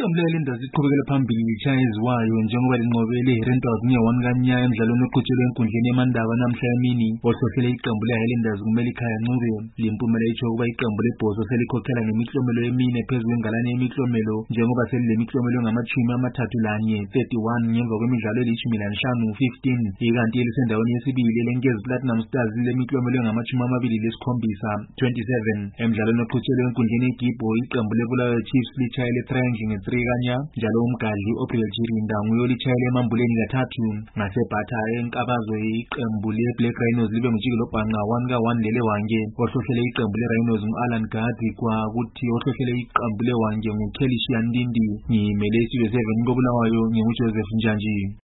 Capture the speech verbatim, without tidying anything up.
Iqembu le-Highlanders liqhubekela phambili lichaziwayo njengoba linqobele i-Rentals nge-one kanyaya emdlalweni oqhutshelwe enkundleni yamandaba namhla emini. Ohlohlele iqembu le-Highlanders nguMelikhaya Ncube. Le mpumelelo itsho ukuba iqembu lebhozo selikhokhela ngemiklomelo emine phezu kwengalane yemiklomelo njengoba selilemiklomelo engamashumi amathathu lanye, thirty-one, ngemva kwemidlalo elishumi lanhlanu, fifteen, ikanti elisendaweni yesibili elenkezi Platinum Stars lilemiklomelo engamashumi amabili lesikhombisa, twenty-seven. Emdlalweni oqhutshelwe enkundleni yeGibbo, iqembu leBulawayo Chiefs litshayele Triangle nge-three kanya, njalo umgadli Obriel Chirinda nguye olitshayele emambuleni kathathu. NgaseBhatha eNkabazo iqembu le-Black Rhinos libe nguJikelo Bhanqa one ka one lele Hwange. Ohlohlele iqembu le-Rhinos ngu-Alan Gadzi kwakuthi ohlohlele iqembu le-Hwange ngu-Kelly Shiyandindi. Ngimele iSizwe seven koBulawayo, nginguJoseph Njanji.